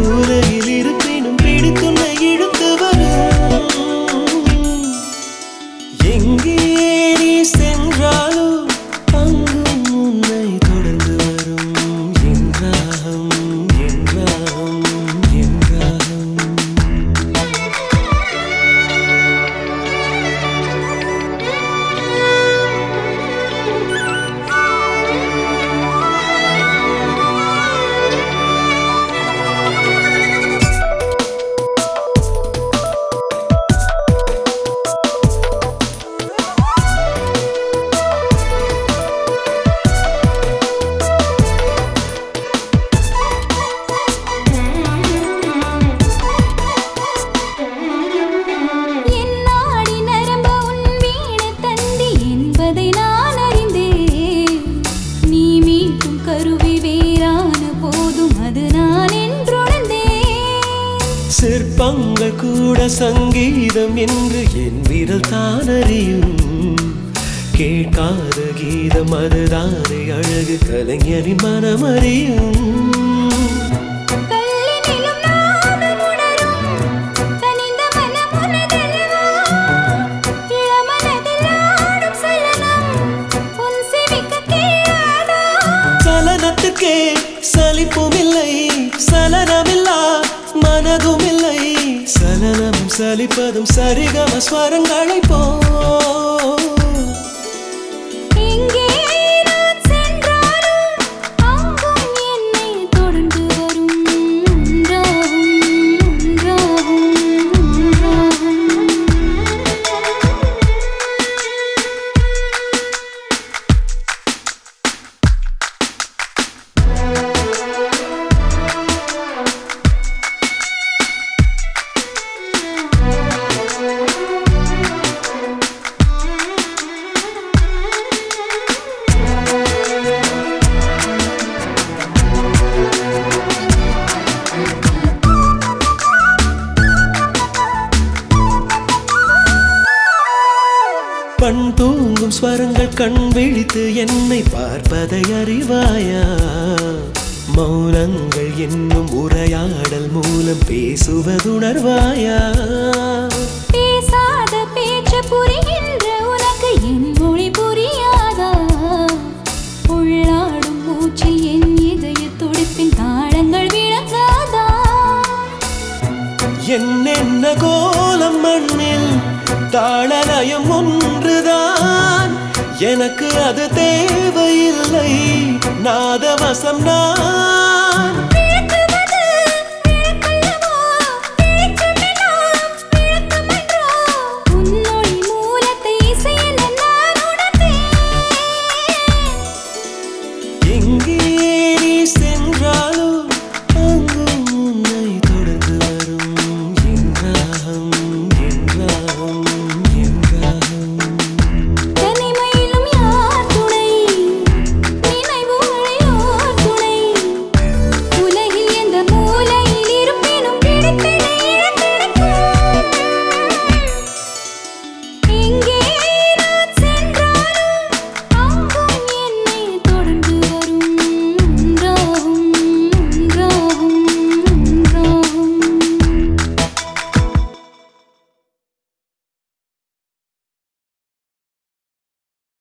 உலகில் இருப்பினும் பிடித்துன்னை இழுத்து வரும். எங்கே நீ சென்றாலும் அங்கும் உன்னை தொடர்ந்து வரும். என்றாகும் என்றாகும் என்றாகும். சிற்பங்கள் கூட சங்கீதம் என்று என் விரல் தான் அறியும். கேட்காத கீதம் அதுதானே அழகு கலைஞரின் மனம் அறியும். சலனத்துக்கே சலிப்பும் இல்லை, சலனமில்லா மனதும் இல்லை. சலனம் சலிப்பதும் சரிகம ஸ்வரங்களை போ. பண் தூங்கும் ஸ்வரங்கள் கண் விழித்து என்னை பார்ப்பதை அறிவாயா? மௌனங்கள் என்னும் உரையாடல் மூலம் பேசுவதுணர்வாயா? பேசாத பேச்சு புரிகின்ற உனக்கு என் மொழி புரியாதா? உள்ளாடும் மூச்சு என் இதய துடிப்பின் தாளங்கள் விளங்காதா? என்ன கோலம் மண்ணில் தாளலயம் ஒன்றுதான். எனக்கு அது தேவையில்லை, நாதவசம் நான்.